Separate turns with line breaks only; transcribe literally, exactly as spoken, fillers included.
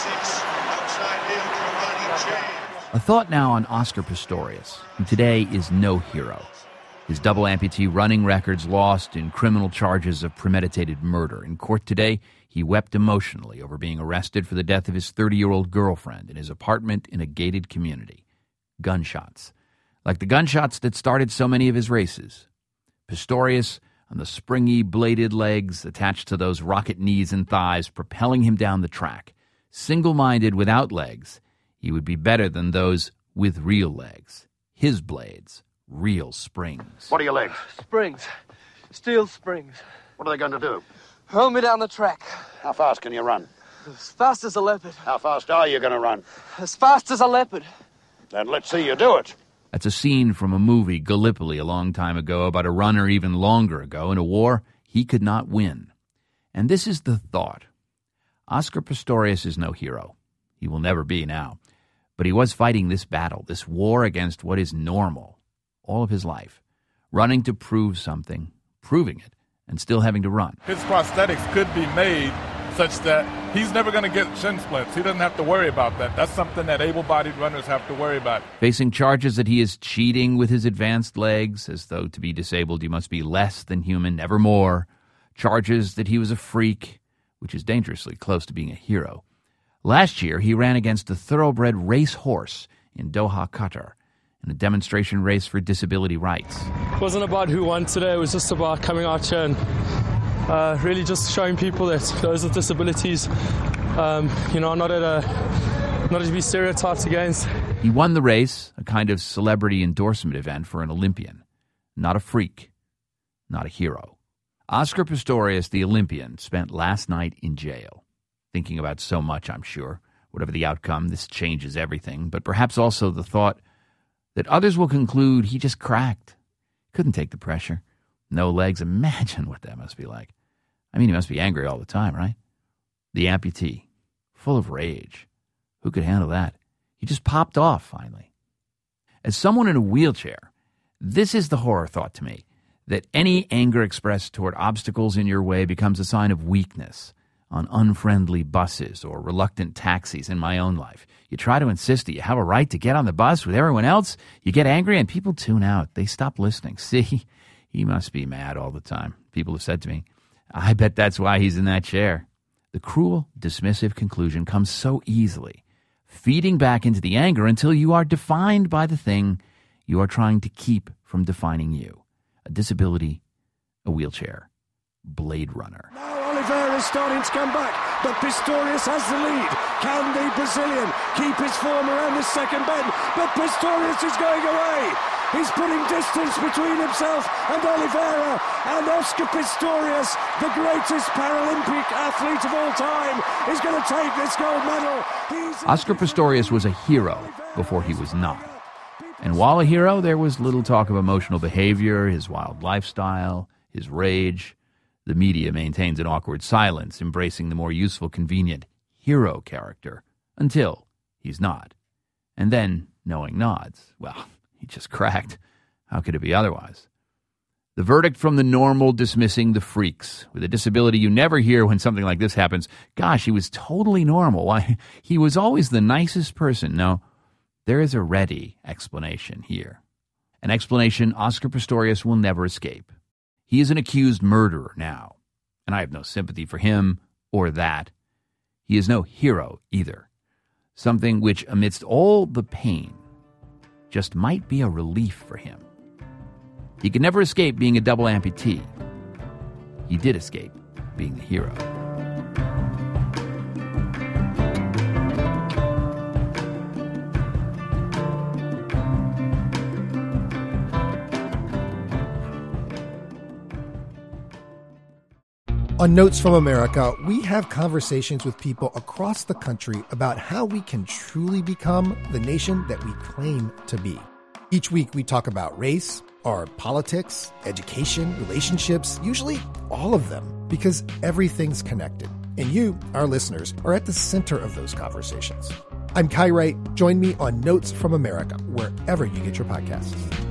A thought now on Oscar Pistorius, who today is no hero. His double amputee running records lost in criminal charges of premeditated murder. In court today, he wept emotionally over being arrested for the death of his thirty-year-old girlfriend in his apartment in a gated community. Gunshots. Like the gunshots that started so many of his races. Pistorius, on the springy, bladed legs attached to those rocket knees and thighs, propelling him down the track. Single-minded without legs, he would be better than those with real legs. His blades, real springs.
What are your legs?
Springs. Steel springs.
What are they going to do?
Hurl me down the track.
How fast can you run?
As fast as a leopard.
How fast are you going to run?
As fast as a leopard.
Then let's see you do it.
That's a scene from a movie, Gallipoli, a long time ago, about a runner even longer ago. In a war, he could not win. And this is the thought. Oscar Pistorius is no hero. He will never be now. But he was fighting this battle, this war against what is normal, all of his life. Running to prove something, proving it, and still having to run.
His prosthetics could be made such that he's never going to get shin splints. He doesn't have to worry about that. That's something that able-bodied runners have to worry about.
Facing charges that he is cheating with his advanced legs, as though to be disabled you must be less than human, never more. Charges that he was a freak, which is dangerously close to being a hero. Last year, he ran against a thoroughbred race horse in Doha, Qatar, in a demonstration race for disability rights.
It wasn't about who won today. It was just about coming out here and uh, really just showing people that those with disabilities, um, you know, are not at a not to be stereotyped against.
He won the race, a kind of celebrity endorsement event for an Olympian. Not a freak, not a hero. Oscar Pistorius, the Olympian, spent last night in jail. Thinking about so much, I'm sure. Whatever the outcome, this changes everything. But perhaps also the thought that others will conclude he just cracked. Couldn't take the pressure. No legs. Imagine what that must be like. I mean, he must be angry all the time, right? The amputee, full of rage. Who could handle that? He just popped off, finally. As someone in a wheelchair, this is the horror thought to me, that any anger expressed toward obstacles in your way becomes a sign of weakness. On unfriendly buses or reluctant taxis in my own life. You try to insist that you have a right to get on the bus with everyone else. You get angry and people tune out. They stop listening. See, he must be mad all the time. People have said to me, I bet that's why he's in that chair. The cruel, dismissive conclusion comes so easily, feeding back into the anger until you are defined by the thing you are trying to keep from defining you. A disability, a wheelchair, Blade Runner.
Oliveira is starting to come back, but Pistorius has the lead. Can the Brazilian keep his form around the second bend? But Pistorius is going away. He's putting distance between himself and Oliveira. And Oscar Pistorius, the greatest Paralympic athlete of all time, is going to take this gold medal. He's
Oscar Pistorius was a hero before he was not. And while a hero, there was little talk of emotional behavior, his wild lifestyle, his rage. The media maintains an awkward silence, embracing the more useful, convenient hero character, until he's not. And then, knowing nods, well, he just cracked. How could it be otherwise? The verdict from the normal dismissing the freaks. With a disability you never hear when something like this happens. Gosh, he was totally normal. Why, he was always the nicest person. No, there is a ready explanation here. An explanation Oscar Pistorius will never escape. He is an accused murderer now, and I have no sympathy for him or that. He is no hero either. Something which, amidst all the pain, just might be a relief for him. He could never escape being a double amputee. He did escape being the hero.
On Notes from America, we have conversations with people across the country about how we can truly become the nation that we claim to be. Each week we talk about race, our politics, education, relationships, usually all of them, because everything's connected. And you, our listeners, are at the center of those conversations. I'm Kai Wright. Join me on Notes from America, wherever you get your podcasts.